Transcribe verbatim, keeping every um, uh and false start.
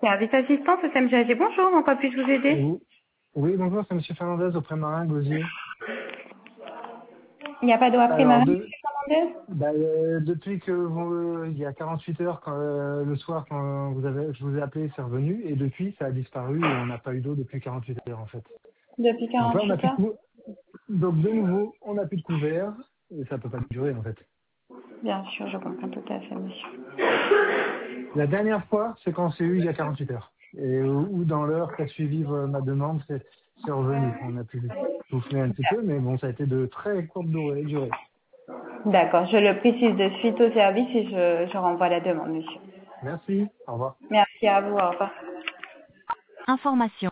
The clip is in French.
Service assistance au C M G A G, bonjour, en quoi puis-je vous aider? Oui, oui, bonjour, c'est Monsieur Fernandez au Prémarin, Gosier. Il n'y a pas d'eau après Alors, Marie, de, monsieur Fernandez? bah, euh, depuis que vous, euh, il y a quarante-huit heures, quand, euh, le soir, quand vous avez, je vous ai appelé, c'est revenu, et depuis, ça a disparu, et on n'a pas eu d'eau depuis quarante-huit heures, en fait. Depuis Donc là, on n'a quarante-huit plus de heures? cou- donc de nouveau, on n'a plus de couvert, et ça peut pas durer, en fait. Bien sûr, je comprends tout à fait, monsieur. La dernière fois, c'est quand c'est eu il y a quarante-huit heures. Et ou ou dans l'heure qui a suivi euh, ma demande, c'est c'est revenu. On a pu souffler un petit peu, mais bon, ça a été de très courte durée. durée. D'accord, je le précise de suite au service et je, je renvoie la demande, monsieur. Merci, au revoir. Merci à vous, au revoir. Information.